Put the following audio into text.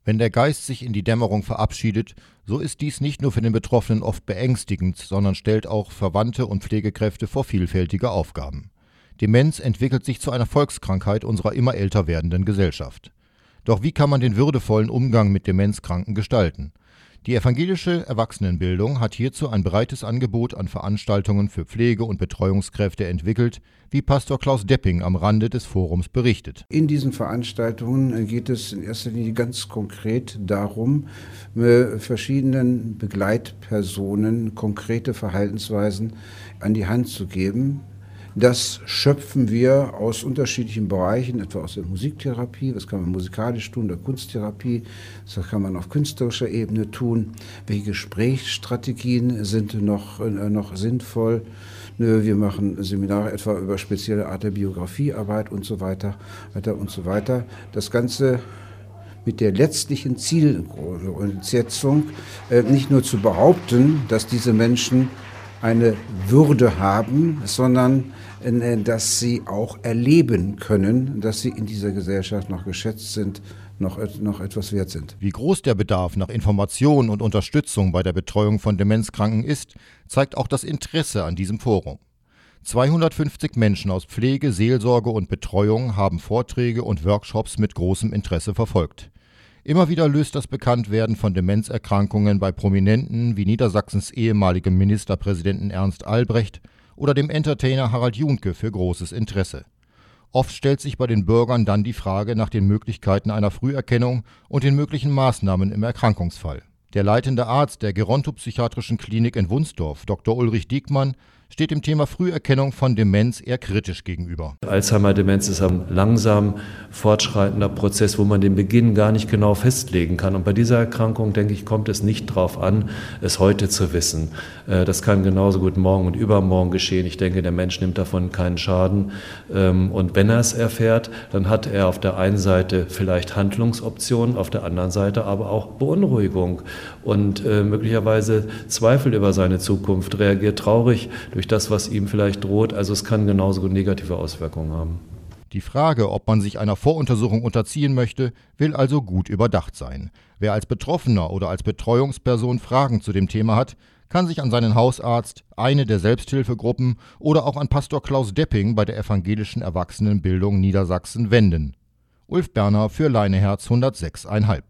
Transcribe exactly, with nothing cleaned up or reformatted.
Wenn der Geist sich in die Dämmerung verabschiedet, so ist dies nicht nur für den Betroffenen oft beängstigend, sondern stellt auch Verwandte und Pflegekräfte vor vielfältige Aufgaben. Demenz entwickelt sich zu einer Volkskrankheit unserer immer älter werdenden Gesellschaft. Doch wie kann man den würdevollen Umgang mit Demenzkranken gestalten? Die evangelische Erwachsenenbildung hat hierzu ein breites Angebot an Veranstaltungen für Pflege- und Betreuungskräfte entwickelt, wie Pastor Klaus Depping am Rande des Forums berichtet. In diesen Veranstaltungen geht es in erster Linie ganz konkret darum, verschiedenen Begleitpersonen konkrete Verhaltensweisen an die Hand zu geben. Das schöpfen wir aus unterschiedlichen Bereichen, etwa aus der Musiktherapie, das kann man musikalisch tun, der Kunsttherapie, das kann man auf künstlerischer Ebene tun. Welche Gesprächsstrategien sind noch, äh, noch sinnvoll? Wir machen Seminare etwa über spezielle Art der Biografiearbeit und so weiter, weiter und so weiter. Das Ganze mit der letztlichen Zielsetzung, äh, nicht nur zu behaupten, dass diese Menschen eine Würde haben, sondern äh, dass sie auch erleben können, dass sie in dieser Gesellschaft noch geschätzt sind, noch, noch etwas wert sind. Wie groß der Bedarf nach Information und Unterstützung bei der Betreuung von Demenzkranken ist, zeigt auch das Interesse an diesem Forum. zweihundertfünfzig Menschen aus Pflege, Seelsorge und Betreuung haben Vorträge und Workshops mit großem Interesse verfolgt. Immer wieder löst das Bekanntwerden von Demenzerkrankungen bei Prominenten wie Niedersachsens ehemaligem Ministerpräsidenten Ernst Albrecht oder dem Entertainer Harald Juhnke für großes Interesse. Oft stellt sich bei den Bürgern dann die Frage nach den Möglichkeiten einer Früherkennung und den möglichen Maßnahmen im Erkrankungsfall. Der leitende Arzt der Gerontopsychiatrischen Klinik in Wunsdorf, Doktor Ulrich Diekmann, steht dem Thema Früherkennung von Demenz eher kritisch gegenüber. Alzheimer-Demenz ist ein langsam fortschreitender Prozess, wo man den Beginn gar nicht genau festlegen kann. Und bei dieser Erkrankung, denke ich, kommt es nicht darauf an, es heute zu wissen. Das kann genauso gut morgen und übermorgen geschehen. Ich denke, der Mensch nimmt davon keinen Schaden. Und wenn er es erfährt, dann hat er auf der einen Seite vielleicht Handlungsoptionen, auf der anderen Seite aber auch Beunruhigung und möglicherweise Zweifel über seine Zukunft, reagiert traurig durch das, was ihm vielleicht droht. Also es kann genauso gut negative Auswirkungen haben. Die Frage, ob man sich einer Voruntersuchung unterziehen möchte, will also gut überdacht sein. Wer als Betroffener oder als Betreuungsperson Fragen zu dem Thema hat, kann sich an seinen Hausarzt, eine der Selbsthilfegruppen oder auch an Pastor Klaus Depping bei der evangelischen Erwachsenenbildung Niedersachsen wenden. Ulf Berner für Leineherz hundertsechs Komma fünf.